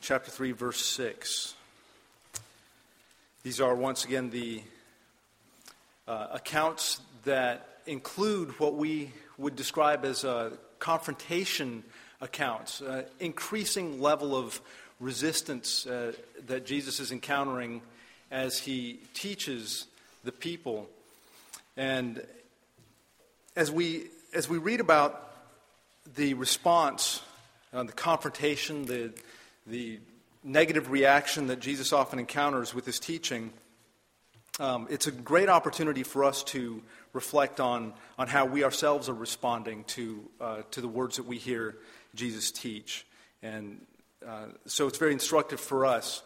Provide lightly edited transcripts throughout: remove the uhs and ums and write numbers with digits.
chapter 3, verse 6. These are once again the accounts that include what we would describe as confrontation accounts, increasing level of resistance that Jesus is encountering as he teaches the people. And as we read about the response, the confrontation, the negative reaction that Jesus often encounters with his teaching, it's a great opportunity for us to reflect on how we ourselves are responding to the words that we hear Jesus teach. And so it's very instructive for us.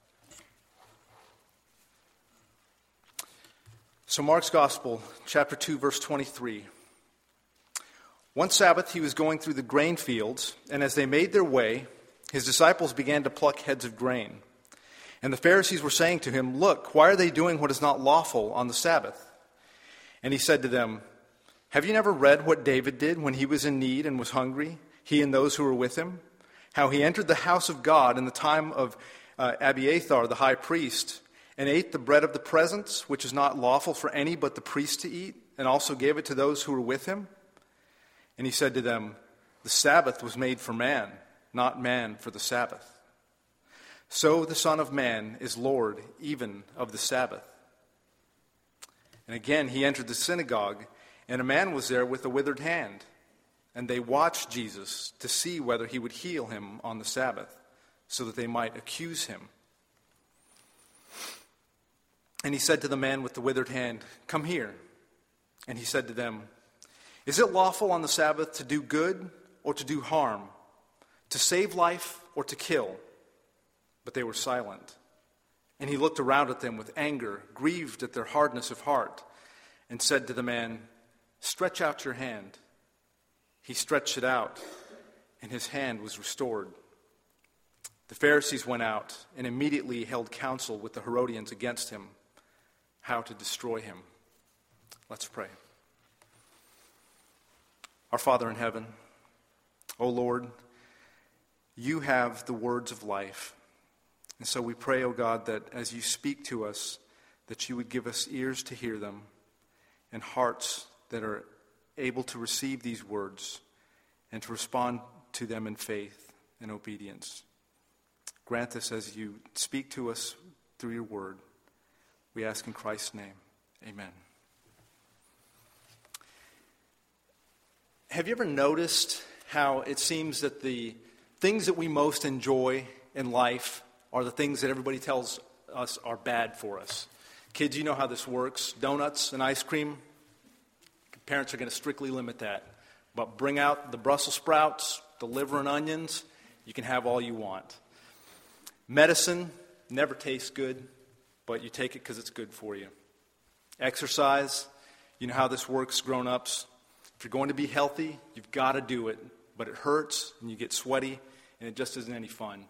So Mark's Gospel, chapter 2, verse 23. One Sabbath he was going through the grain fields, and as they made their way, his disciples began to pluck heads of grain. And the Pharisees were saying to him, "Look, why are they doing what is not lawful on the Sabbath?" And he said to them, "Have you never read what David did when he was in need and was hungry, he and those who were with him? How he entered the house of God in the time of Abiathar the high priest, and ate the bread of the presence, which is not lawful for any but the priest to eat, and also gave it to those who were with him?" And he said to them, "The Sabbath was made for man, not man for the Sabbath. So the Son of Man is Lord even of the Sabbath." And again he entered the synagogue, and a man was there with a withered hand. And they watched Jesus to see whether he would heal him on the Sabbath, so that they might accuse him. And he said to the man with the withered hand, "Come here." And he said to them, "Is it lawful on the Sabbath to do good or to do harm, to save life or to kill?" But they were silent. And he looked around at them with anger, grieved at their hardness of heart, and said to the man, "Stretch out your hand." He stretched it out, and his hand was restored. The Pharisees went out and immediately held counsel with the Herodians against him, how to destroy him. Let's pray. Our Father in heaven, O Lord, you have the words of life. And so we pray, O God, that as you speak to us, that you would give us ears to hear them and hearts that are able to receive these words and to respond to them in faith and obedience. Grant this as you speak to us through your word. We ask in Christ's name. Amen. Have you ever noticed how it seems that the things that we most enjoy in life are the things that everybody tells us are bad for us? Kids, you know how this works. Donuts and ice cream, parents are going to strictly limit that. But bring out the Brussels sprouts, the liver and onions, you can have all you want. Medicine never tastes good, but you take it because it's good for you. Exercise, you know how this works, grown-ups. If you're going to be healthy, you've got to do it. But it hurts, and you get sweaty, and it just isn't any fun.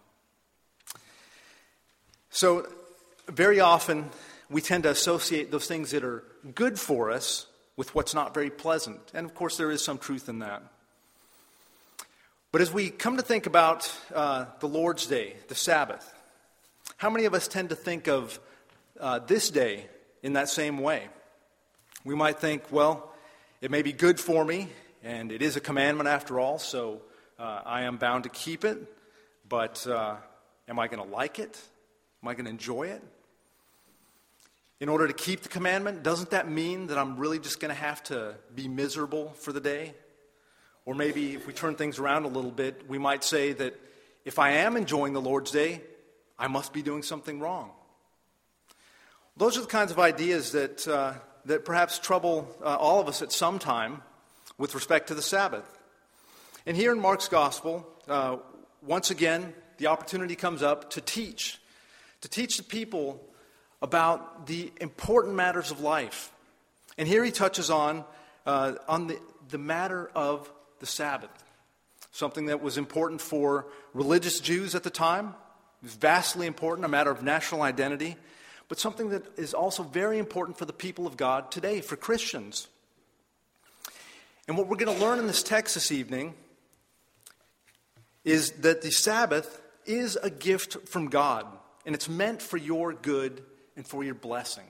So very often, we tend to associate those things that are good for us with what's not very pleasant. And of course, there is some truth in that. But as we come to think about the Lord's Day, the Sabbath, how many of us tend to think of this day in that same way? We might think, well, it may be good for me, and it is a commandment after all, so I am bound to keep it, but am I going to like it? Am I going to enjoy it? In order to keep the commandment, doesn't that mean that I'm really just going to have to be miserable for the day? Or maybe if we turn things around a little bit, we might say that if I am enjoying the Lord's Day, I must be doing something wrong. Those are the kinds of ideas that perhaps trouble all of us at some time with respect to the Sabbath. And here in Mark's Gospel, once again, the opportunity comes up to teach the people about the important matters of life. And here he touches on the matter of the Sabbath, something that was important for religious Jews at the time. It was vastly important, a matter of national identity, but something that is also very important for the people of God today, for Christians. And what we're going to learn in this text this evening is that the Sabbath is a gift from God, and it's meant for your good and for your blessing.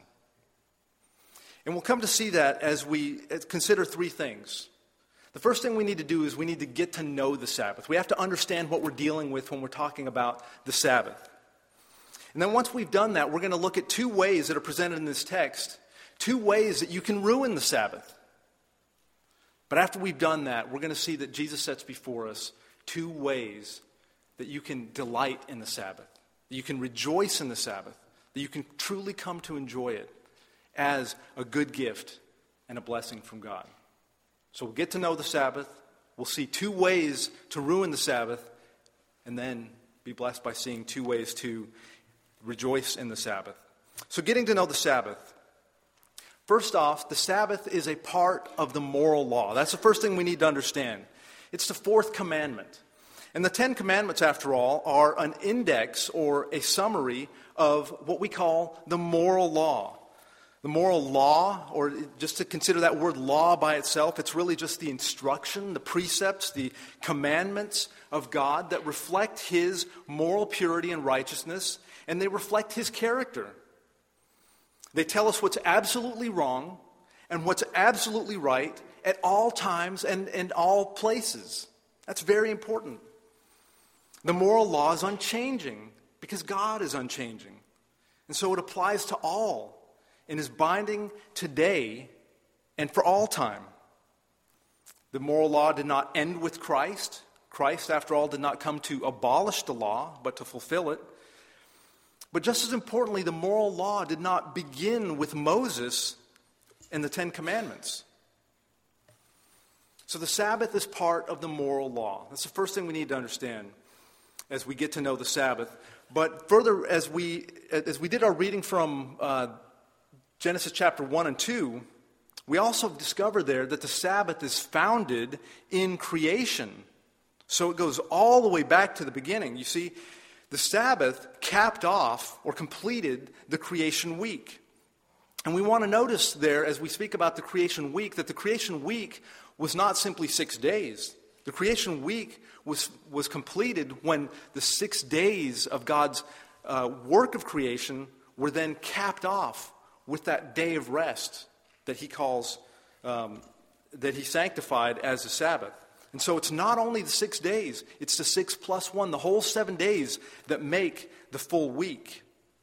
And we'll come to see that as we consider three things. The first thing we need to do is we need to get to know the Sabbath. We have to understand what we're dealing with when we're talking about the Sabbath. And then once we've done that, we're going to look at two ways that are presented in this text, two ways that you can ruin the Sabbath. But after we've done that, we're going to see that Jesus sets before us two ways that you can delight in the Sabbath, that you can rejoice in the Sabbath, that you can truly come to enjoy it as a good gift and a blessing from God. So we'll get to know the Sabbath, we'll see two ways to ruin the Sabbath, and then be blessed by seeing two ways to rejoice in the Sabbath. So getting to know the Sabbath. First off, the Sabbath is a part of the moral law. That's the first thing we need to understand. It's the fourth commandment. And the 10 Commandments, after all, are an index or a summary of what we call the moral law. The moral law, or just to consider that word law by itself, it's really just the instruction, the precepts, the commandments of God that reflect His moral purity and righteousness, and they reflect His character. They tell us what's absolutely wrong and what's absolutely right at all times and in all places. That's very important. The moral law is unchanging because God is unchanging. And so it applies to all and is binding today and for all time. The moral law did not end with Christ. Christ, after all, did not come to abolish the law, but to fulfill it. But just as importantly, the moral law did not begin with Moses and the 10 Commandments. So the Sabbath is part of the moral law. That's the first thing we need to understand as we get to know the Sabbath. But further, as we did our reading from Genesis chapter 1 and 2, we also discover there that the Sabbath is founded in creation. So it goes all the way back to the beginning. You see, the Sabbath capped off or completed the creation week. And we want to notice there, as we speak about the creation week, that the creation week was not simply 6 days. The creation week was completed when the 6 days of God's work of creation were then capped off with that day of rest that He calls, that He sanctified as the Sabbath. And so it's not only the 6 days, it's the 6 plus 1, the whole 7 days that make the full week.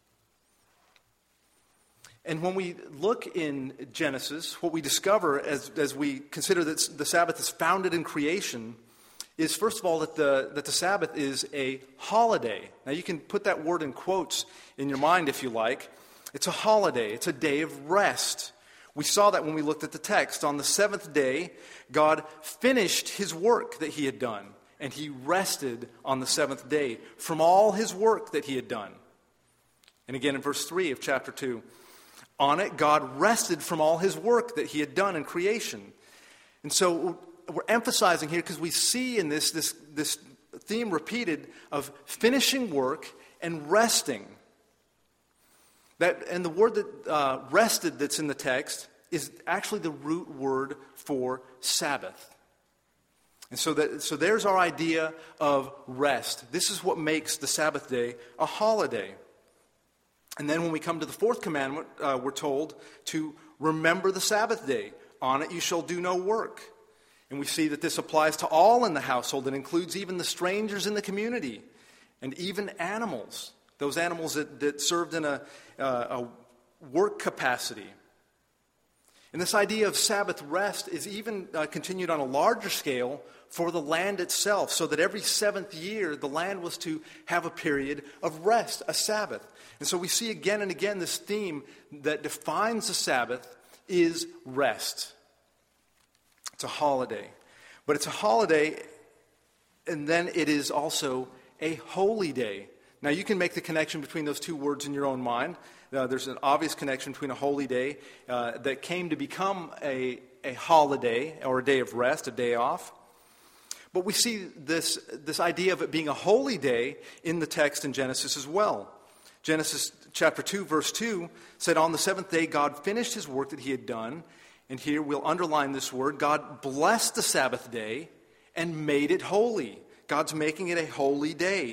And when we look in Genesis, what we discover as we consider that the Sabbath is founded in creation is, first of all, that the Sabbath is a holiday. Now you can put that word in quotes in your mind if you like. It's a holiday. It's a day of rest. We saw that when we looked at the text. On the seventh day, God finished His work that He had done, and He rested on the seventh day from all His work that He had done. And again in verse 3 of chapter 2, on it God rested from all His work that He had done in creation. And so we're emphasizing here, because we see in this theme repeated of finishing work and resting. And the word that rested that's in the text is actually the root word for Sabbath. And so there's our idea of rest. This is what makes the Sabbath day a holiday. And then when we come to the fourth commandment, we're told to remember the Sabbath day. On it you shall do no work. And we see that this applies to all in the household. It includes even the strangers in the community and even animals. Those animals that served in a work capacity. And this idea of Sabbath rest is even continued on a larger scale for the land itself, so that every seventh year the land was to have a period of rest, a Sabbath. And so we see again and again this theme that defines the Sabbath is rest. It's a holiday. But it's a holiday, and then it is also a holy day. Now, you can make the connection between those two words in your own mind. There's an obvious connection between a holy day that came to become a holiday or a day of rest, a day off. But we see this idea of it being a holy day in the text in Genesis as well. Genesis chapter 2, verse 2 said, on the seventh day God finished His work that He had done. And here we'll underline this word. God blessed the Sabbath day and made it holy. God's making it a holy day.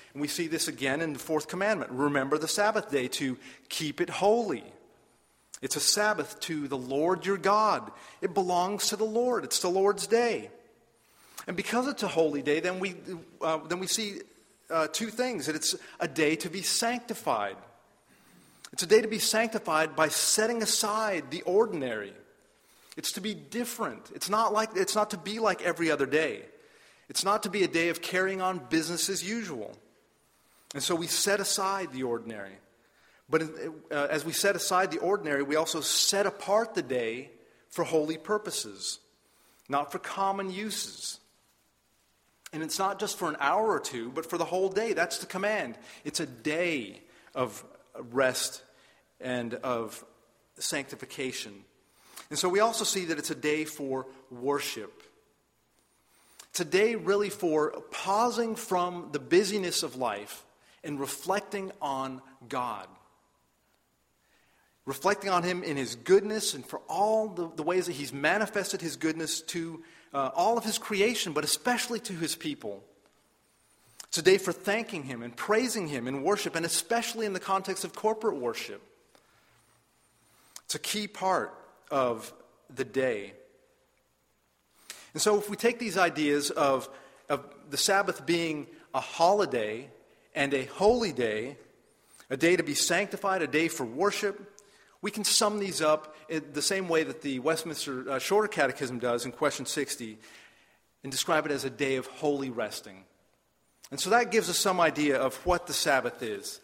And we see this again in the fourth commandment. Remember the Sabbath day to keep it holy. It's a Sabbath to the Lord your God. It belongs to the Lord. It's the Lord's day. And because it's a holy day, then we see two things. That it's a day to be sanctified. It's a day to be sanctified by setting aside the ordinary. It's to be different. It's not to be like every other day. It's not to be a day of carrying on business as usual. And so we set aside the ordinary. But as we set aside the ordinary, we also set apart the day for holy purposes, not for common uses. And it's not just for an hour or two, but for the whole day. That's the command. It's a day of rest and of sanctification. And so we also see that it's a day for worship. It's a day really for pausing from the busyness of life and reflecting on God. Reflecting on Him in His goodness and for all the ways that He's manifested His goodness to all of His creation, but especially to His people. It's a day for thanking Him and praising Him in worship, and especially in the context of corporate worship. It's a key part of the day. And so if we take these ideas of the Sabbath being a holiday and a holy day, a day to be sanctified, a day for worship, we can sum these up in the same way that the Westminster Shorter Catechism does in question 60 and describe it as a day of holy resting. And so that gives us some idea of what the Sabbath is.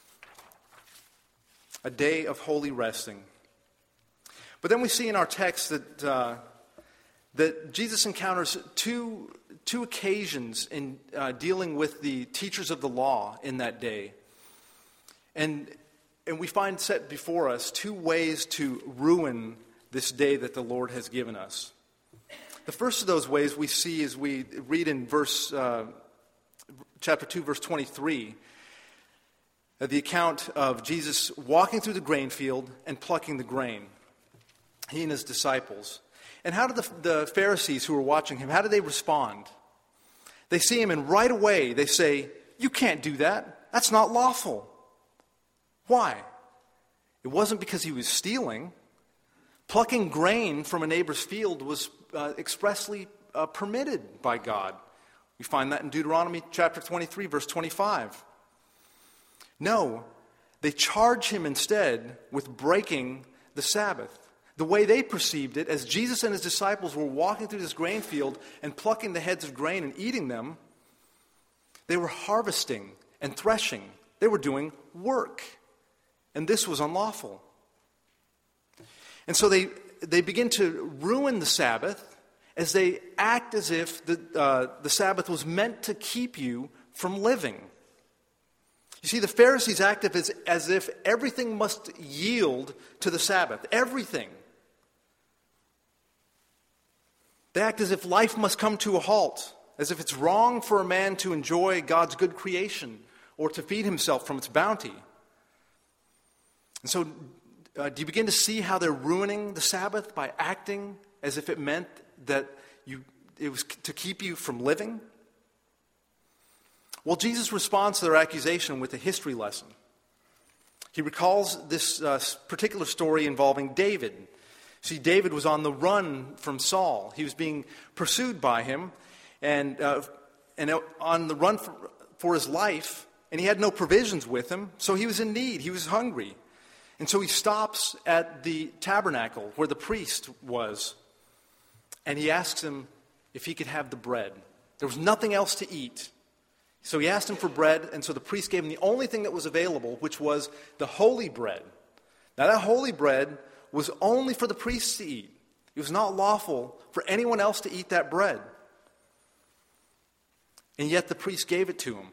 A day of holy resting. But then we see in our text that Jesus encounters two occasions in dealing with the teachers of the law in that day. And we find set before us two ways to ruin this day that the Lord has given us. The first of those ways we see as we read in chapter 2, verse 23, the account of Jesus walking through the grain field and plucking the grain, he and his disciples. And how did the Pharisees who were watching him, how did they respond? They see him and right away they say, "You can't do that. That's not lawful." Why? It wasn't because he was stealing. Plucking grain from a neighbor's field was expressly permitted by God. We find that in Deuteronomy chapter 23, verse 25. No, they charge him instead with breaking the Sabbath. The way they perceived it, as Jesus and his disciples were walking through this grain field and plucking the heads of grain and eating them, they were harvesting and threshing. They were doing work. And this was unlawful. And so they begin to ruin the Sabbath as they act as if the Sabbath was meant to keep you from living. You see, the Pharisees act as if everything must yield to the Sabbath. Everything. They act as if life must come to a halt, as if it's wrong for a man to enjoy God's good creation or to feed himself from its bounty. And so, do you begin to see how they're ruining the Sabbath by acting as if it meant that it was to keep you from living? Well, Jesus responds to their accusation with a history lesson. He recalls this particular story involving David. See, David was on the run from Saul. He was being pursued by him and on the run for his life, and he had no provisions with him, so he was in need. He was hungry. And so he stops at the tabernacle where the priest was, and he asks him if he could have the bread. There was nothing else to eat. So he asked him for bread, and so the priest gave him the only thing that was available, which was the holy bread. Now that holy bread was only for the priests to eat. It was not lawful for anyone else to eat that bread. And yet the priest gave it to him.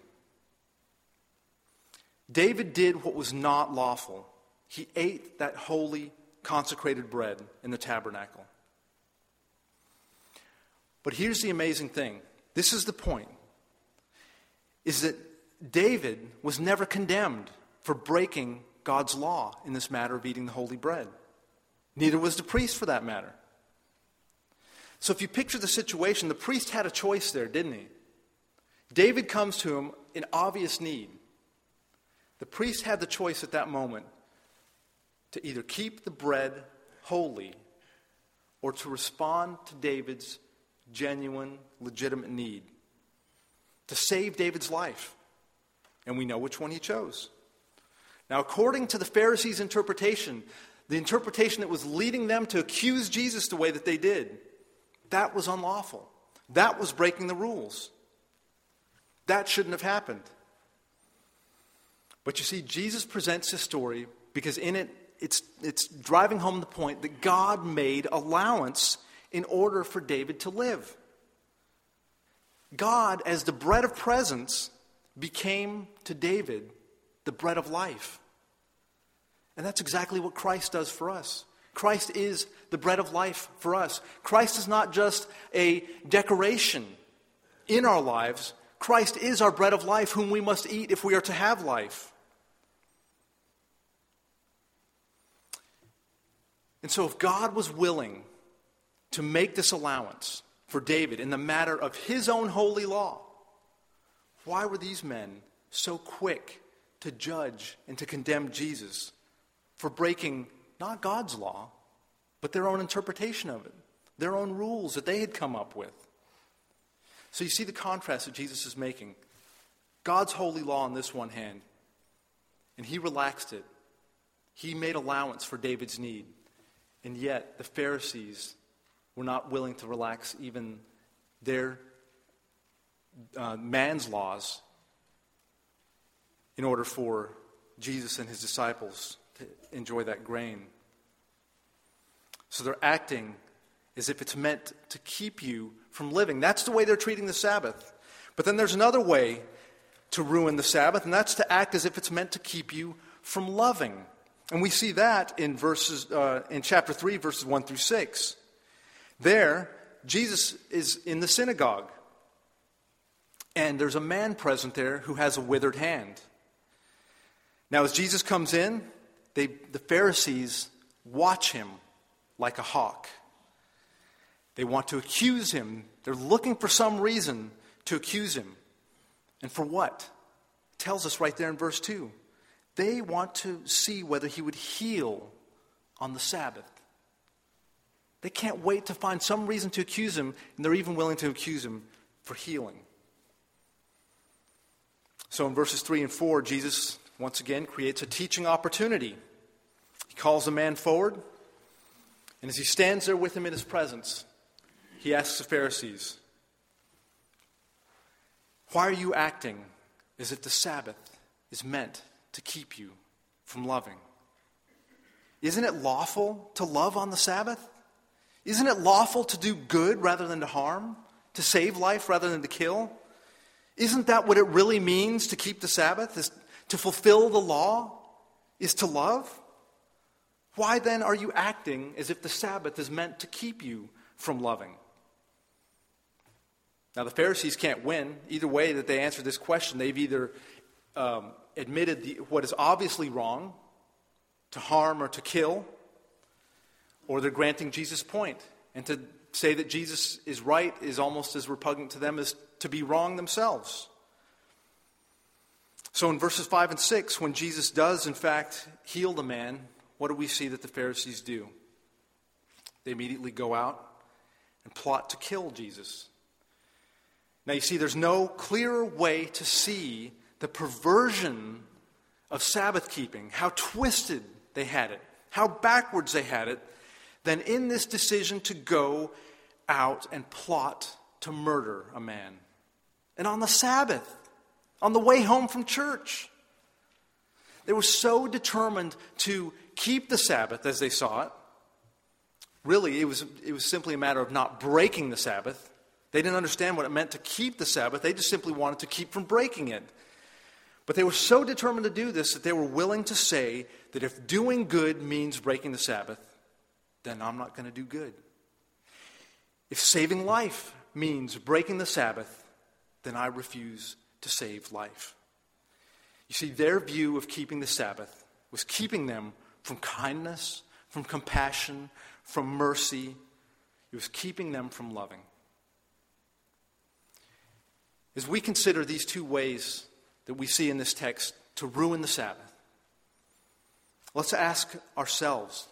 David did what was not lawful. He ate that holy, consecrated bread in the tabernacle. But here's the amazing thing. This is the point. Is that David was never condemned for breaking God's law in this matter of eating the holy bread. Neither was the priest for that matter. So if you picture the situation, the priest had a choice there, didn't he? David comes to him in obvious need, the priest had the choice at that moment to either keep the bread holy or to respond to David's genuine, legitimate need, to save David's life. And we know which one he chose. Now, according to the Pharisees' interpretation, the interpretation that was leading them to accuse Jesus the way that they did, that was unlawful. That was breaking the rules. That shouldn't have happened. But you see, Jesus presents this story because in it, it's driving home the point that God made allowance in order for David to live. God, as the bread of presence, became to David the bread of life. And that's exactly what Christ does for us. Christ is the bread of life for us. Christ is not just a decoration in our lives. Christ is our bread of life, whom we must eat if we are to have life. And so if God was willing to make this allowance for David in the matter of his own holy law, why were these men so quick to judge and to condemn Jesus for breaking not God's law, but their own interpretation of it, their own rules that they had come up with? So you see the contrast that Jesus is making. God's holy law on this one hand, and he relaxed it. He made allowance for David's need. And yet the Pharisees were not willing to relax even their man's laws in order for Jesus and his disciples to enjoy that grain. So they're acting as if it's meant to keep you from living. That's the way they're treating the Sabbath. But then there's another way to ruin the Sabbath, and that's to act as if it's meant to keep you from loving. And we see that in chapter 3, verses 1 through 6. There, Jesus is in the synagogue. And there's a man present there who has a withered hand. Now, as Jesus comes in, the Pharisees watch him like a hawk. They want to accuse him. They're looking for some reason to accuse him. And for what? It tells us right there in verse 2. They want to see whether he would heal on the Sabbath. They can't wait to find some reason to accuse him, and they're even willing to accuse him for healing. So in verses 3 and 4, Jesus once again creates a teaching opportunity. He calls the man forward, and as he stands there with him in his presence, he asks the Pharisees, "Why are you acting as if the Sabbath is meant to keep you from loving? Isn't it lawful to love on the Sabbath? Isn't it lawful to do good rather than to harm? To save life rather than to kill? Isn't that what it really means to keep the Sabbath? Is to fulfill the law? Is to love? Why then are you acting as if the Sabbath is meant to keep you from loving?" Now the Pharisees can't win. Either way that they answer this question, they've either admitted what is obviously wrong, to harm or to kill, or they're granting Jesus' point. And to say that Jesus is right is almost as repugnant to them as to be wrong themselves. So in verses 5 and 6, when Jesus does in fact heal the man, what do we see that the Pharisees do? They immediately go out and plot to kill Jesus. Now you see, there's no clearer way to see the perversion of Sabbath keeping, how twisted they had it, how backwards they had it, than in this decision to go out and plot to murder a man. And on the Sabbath, on the way home from church. They were so determined to keep the Sabbath as they saw it. Really, it was simply a matter of not breaking the Sabbath. They didn't understand what it meant to keep the Sabbath. They just simply wanted to keep from breaking it. But they were so determined to do this that they were willing to say that if doing good means breaking the Sabbath, then I'm not going to do good. If saving life means breaking the Sabbath, then I refuse to save life. You see, their view of keeping the Sabbath was keeping them from kindness, from compassion, from mercy. It was keeping them from loving. As we consider these two ways that we see in this text to ruin the Sabbath. Let's ask ourselves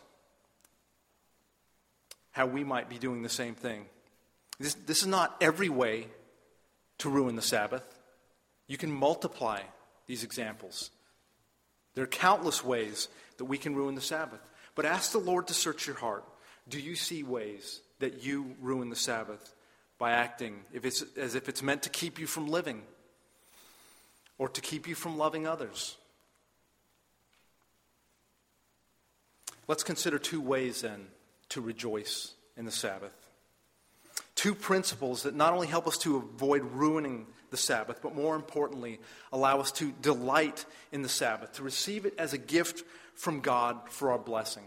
how we might be doing the same thing. This is not every way to ruin the Sabbath. You can multiply these examples. There are countless ways that we can ruin the Sabbath. But ask the Lord to search your heart. Do you see ways that you ruin the Sabbath by acting as if it's meant to keep you from living or to keep you from loving others? Let's consider two ways then to rejoice in the Sabbath. Two principles that not only help us to avoid ruining the Sabbath, but more importantly, allow us to delight in the Sabbath, to receive it as a gift from God for our blessing.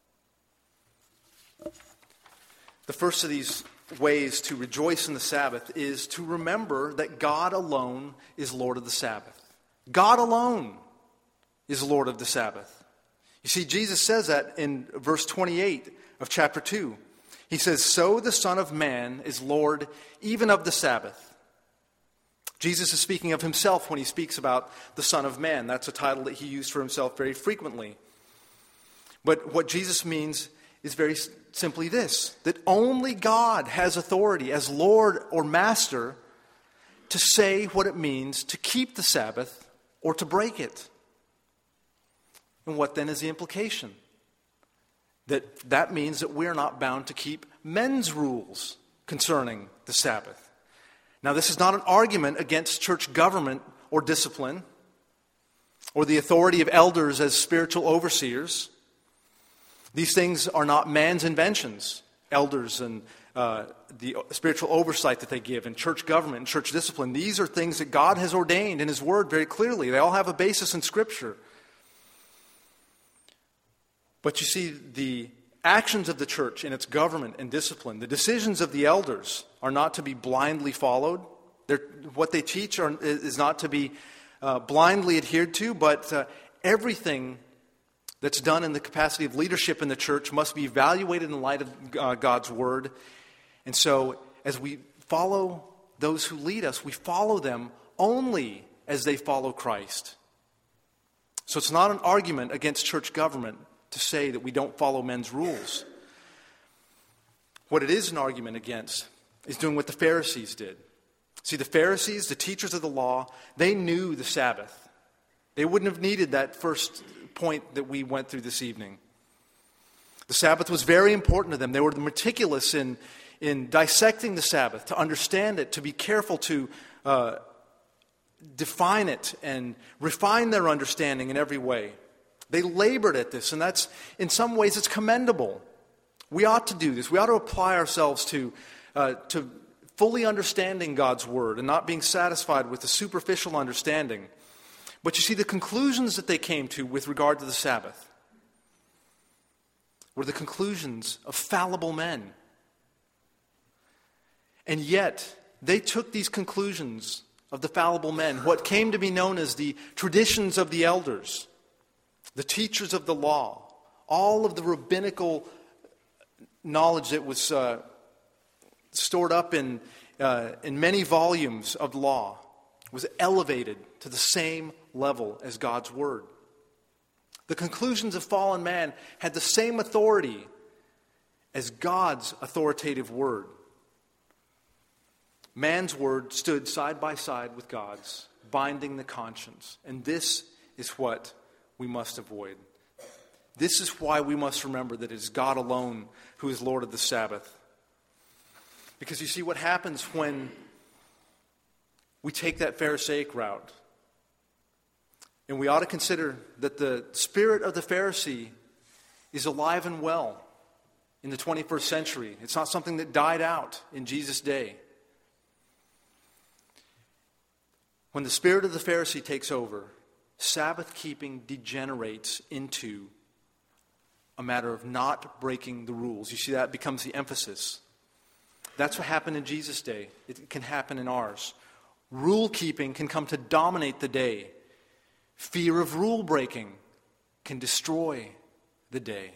The first of these ways to rejoice in the Sabbath is to remember that God alone is Lord of the Sabbath. God alone is Lord of the Sabbath. You see, Jesus says that in verse 28 of chapter 2. He says, "So the Son of Man is Lord even of the Sabbath." Jesus is speaking of himself when he speaks about the Son of Man. That's a title that he used for himself very frequently. But what Jesus means is very simply this, that only God has authority as Lord or Master to say what it means to keep the Sabbath or to break it. And what then is the implication? That means that we're not bound to keep men's rules concerning the Sabbath. Now, this is not an argument against church government or discipline or the authority of elders as spiritual overseers. These things are not man's inventions, elders and the spiritual oversight that they give in church government and church discipline. These are things that God has ordained in His Word very clearly. They all have a basis in Scripture. But you see, the actions of the church in its government and discipline, the decisions of the elders are not to be blindly followed. What they teach is not to be blindly adhered to, but everything that's done in the capacity of leadership in the church must be evaluated in light of God's Word. And so, as we follow those who lead us, we follow them only as they follow Christ. So it's not an argument against church government to say that we don't follow men's rules. What it is an argument against is doing what the Pharisees did. See, the Pharisees, the teachers of the law, they knew the Sabbath. They wouldn't have needed that first point that we went through this evening. The Sabbath was very important to them. They were meticulous in dissecting the Sabbath, to understand it, to be careful to define it and refine their understanding in every way. They labored at this, and that's, in some ways, it's commendable. We ought to do this. We ought to apply ourselves to fully understanding God's Word and not being satisfied with the superficial understanding. But you see, the conclusions that they came to with regard to the Sabbath were the conclusions of fallible men. And yet, they took these conclusions of the fallible men, what came to be known as the traditions of the elders, the teachers of the law, all of the rabbinical knowledge that was stored up in many volumes of law, was elevated to the same level as God's Word. The conclusions of fallen man had the same authority as God's authoritative Word. Man's word stood side by side with God's, binding the conscience. And this is what we must avoid. This is why we must remember that it is God alone who is Lord of the Sabbath. Because you see what happens when we take that Pharisaic route. And we ought to consider that the spirit of the Pharisee is alive and well in the 21st century. It's not something that died out in Jesus' day. When the spirit of the Pharisee takes over, Sabbath keeping degenerates into a matter of not breaking the rules. You see, that becomes the emphasis. That's what happened in Jesus' day. It can happen in ours. Rule keeping can come to dominate the day. Fear of rule breaking can destroy the day.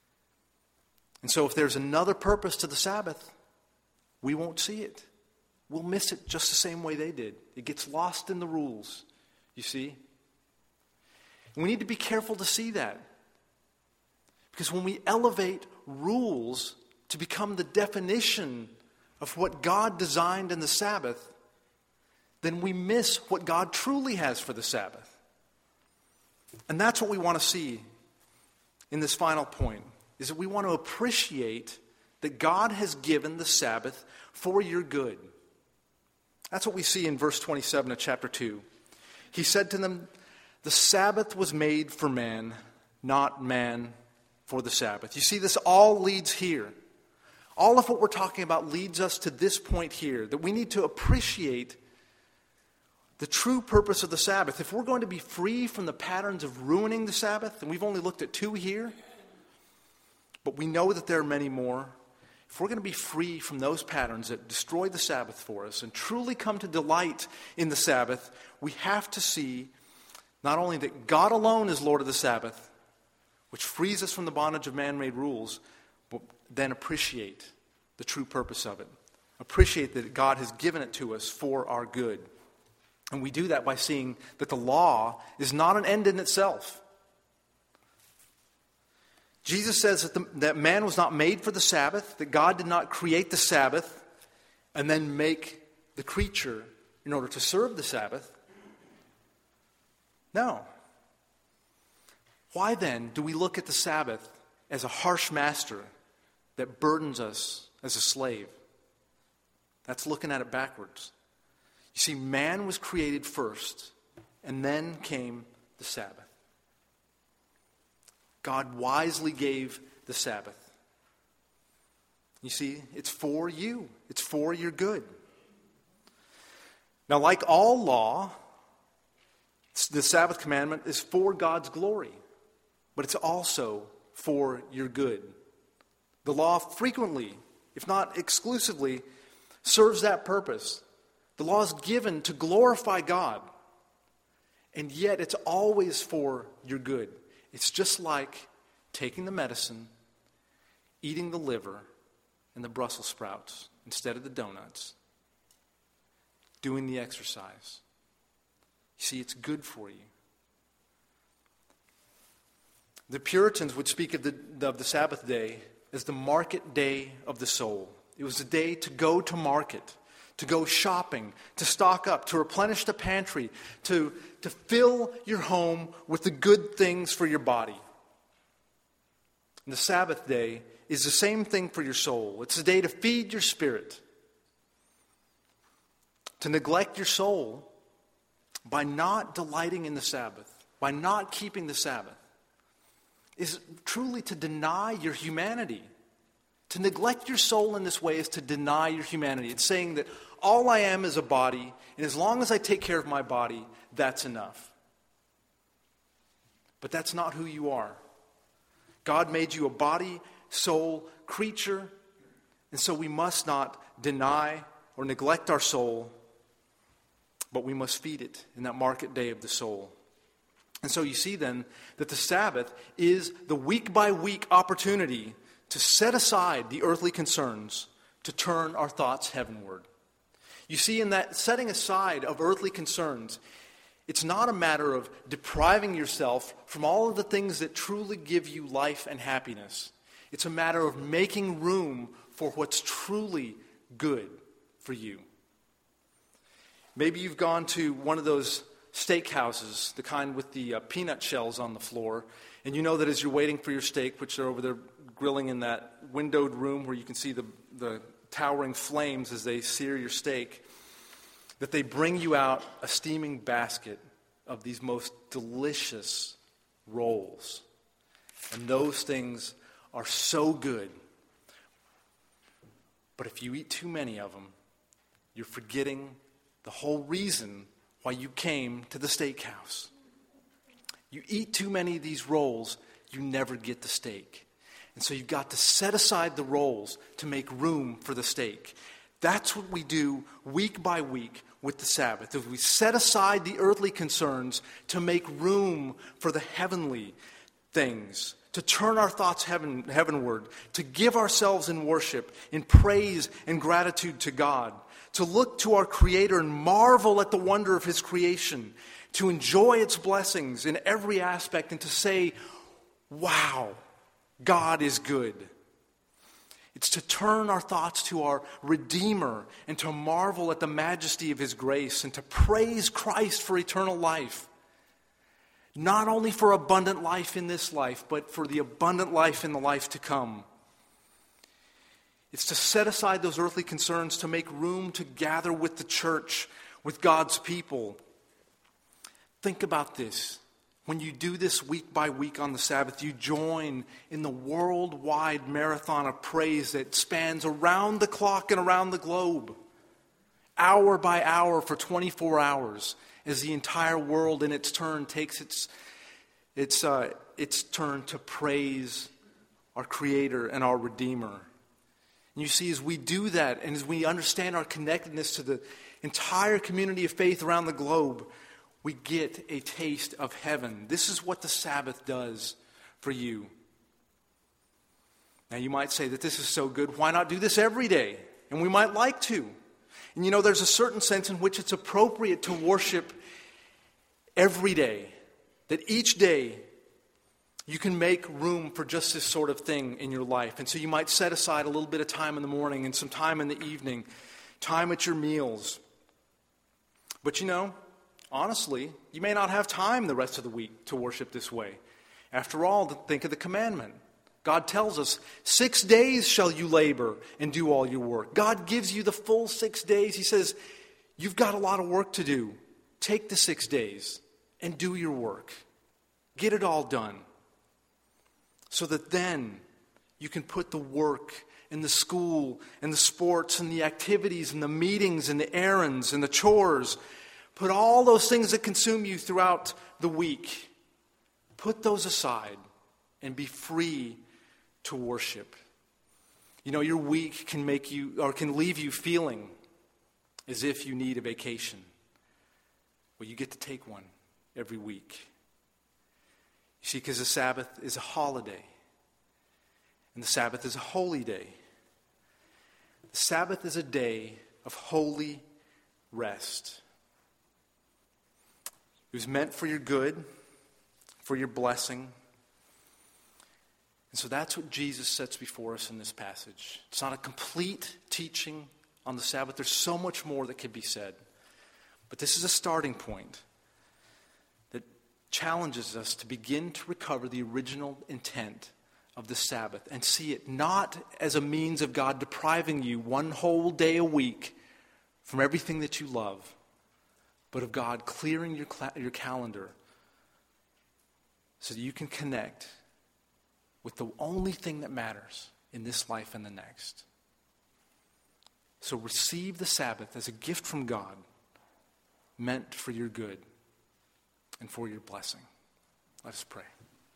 And so if there's another purpose to the Sabbath, we won't see it. we'll miss it just the same way they did. It gets lost in the rules, you see. And we need to be careful to see that. Because when we elevate rules to become the definition of what God designed in the Sabbath, then we miss what God truly has for the Sabbath. And that's what we want to see in this final point, is that we want to appreciate that God has given the Sabbath for your good. That's what we see in verse 27 of chapter 2. He said to them, "The Sabbath was made for man, not man for the Sabbath." You see, this all leads here. All of what we're talking about leads us to this point here, that we need to appreciate the true purpose of the Sabbath. If we're going to be free from the patterns of ruining the Sabbath, and we've only looked at 2 here, but we know that there are many more. If we're going to be free from those patterns that destroy the Sabbath for us and truly come to delight in the Sabbath, we have to see not only that God alone is Lord of the Sabbath, which frees us from the bondage of man-made rules, but then appreciate the true purpose of it. Appreciate that God has given it to us for our good. And we do that by seeing that the law is not an end in itself. Jesus says that man was not made for the Sabbath, that God did not create the Sabbath and then make the creature in order to serve the Sabbath. No. Why then do we look at the Sabbath as a harsh master that burdens us as a slave? That's looking at it backwards. You see, man was created first, and then came the Sabbath. God wisely gave the Sabbath. You see, it's for you. It's for your good. Now, like all law, the Sabbath commandment is for God's glory, but it's also for your good. The law frequently, if not exclusively, serves that purpose. The law is given to glorify God, and yet it's always for your good. It's just like taking the medicine, eating the liver and the Brussels sprouts instead of the donuts, doing the exercise. You see, it's good for you. The Puritans would speak of the Sabbath day as the market day of the soul. It was a day to go to market, to go shopping, to stock up, to replenish the pantry, to fill your home with the good things for your body. And the Sabbath day is the same thing for your soul. It's a day to feed your spirit. To neglect your soul by not delighting in the Sabbath, by not keeping the Sabbath, is truly to deny your humanity. To neglect your soul in this way is to deny your humanity. It's saying that all I am is a body, and as long as I take care of my body, that's enough. But that's not who you are. God made you a body, soul, creature, and so we must not deny or neglect our soul, but we must feed it in that market day of the soul. And so you see then that the Sabbath is the week-by-week opportunity to set aside the earthly concerns, to turn our thoughts heavenward. You see, in that setting aside of earthly concerns, it's not a matter of depriving yourself from all of the things that truly give you life and happiness. It's a matter of making room for what's truly good for you. Maybe you've gone to one of those steakhouses, the kind with the peanut shells on the floor, and you know that as you're waiting for your steak, which they're over there grilling in that windowed room where you can see the towering flames as they sear your steak, that they bring you out a steaming basket of these most delicious rolls. And those things are so good. But if you eat too many of them, you're forgetting the whole reason why you came to the steakhouse. You eat too many of these rolls, you never get the steak. And so you've got to set aside the rolls to make room for the steak. That's what we do week by week with the Sabbath. If we set aside the earthly concerns to make room for the heavenly things, to turn our thoughts heavenward, to give ourselves in worship, in praise and gratitude to God, to look to our Creator and marvel at the wonder of His creation, to enjoy its blessings in every aspect, and to say, wow, God is good. It's to turn our thoughts to our Redeemer and to marvel at the majesty of His grace and to praise Christ for eternal life. Not only for abundant life in this life, but for the abundant life in the life to come. It's to set aside those earthly concerns to make room to gather with the church, with God's people. Think about this. When you do this week by week on the Sabbath, you join in the worldwide marathon of praise that spans around the clock and around the globe, hour by hour for 24 hours, as the entire world in its turn takes its turn to praise our Creator and our Redeemer. And you see, as we do that and as we understand our connectedness to the entire community of faith around the globe, we get a taste of heaven. This is what the Sabbath does for you. Now you might say that this is so good, why not do this every day? And we might like to. And you know, there's a certain sense in which it's appropriate to worship every day. That each day you can make room for just this sort of thing in your life. And so you might set aside a little bit of time in the morning and some time in the evening, time at your meals. But you know, honestly, you may not have time the rest of the week to worship this way. After all, think of the commandment. God tells us, 6 days shall you labor and do all your work. God gives you the full 6 days. He says, you've got a lot of work to do. Take the 6 days and do your work. Get it all done. So that then you can put the work and the school and the sports and the activities and the meetings and the errands and the chores, put all those things that consume you throughout the week, put those aside and be free to worship. You know, your week can leave you feeling as if you need a vacation. Well, you get to take one every week. You see, because the Sabbath is a holiday. And the Sabbath is a holy day. The Sabbath is a day of holy rest. It was meant for your good, for your blessing. And so that's what Jesus sets before us in this passage. It's not a complete teaching on the Sabbath. There's so much more that could be said. But this is a starting point that challenges us to begin to recover the original intent of the Sabbath and see it not as a means of God depriving you one whole day a week from everything that you love, but of God clearing your calendar so that you can connect with the only thing that matters in this life and the next. So receive the Sabbath as a gift from God, meant for your good and for your blessing. Let us pray.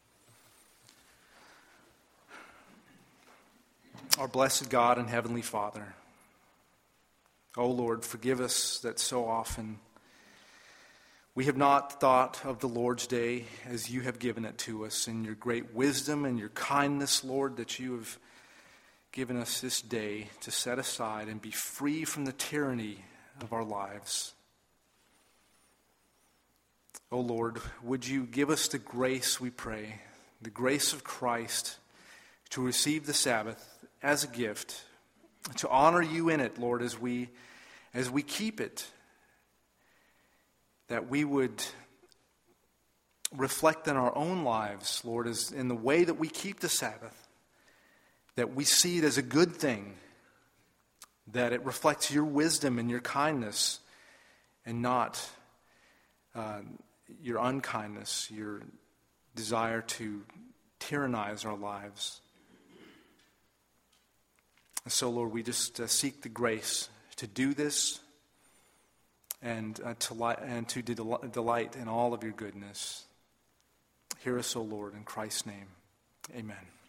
Our blessed God and Heavenly Father, O Lord, forgive us that so often we have not thought of the Lord's Day as you have given it to us in your great wisdom and your kindness, Lord, that you have given us this day to set aside and be free from the tyranny of our lives. O Lord, would you give us the grace, we pray, the grace of Christ to receive the Sabbath as a gift, to honor you in it, Lord, as we keep it, that we would reflect in our own lives, Lord, as in the way that we keep the Sabbath, that we see it as a good thing, that it reflects your wisdom and your kindness and not your unkindness, your desire to tyrannize our lives. And so, Lord, we just seek the grace to do this and to delight in all of your goodness. Hear us, O Lord, in Christ's name. Amen.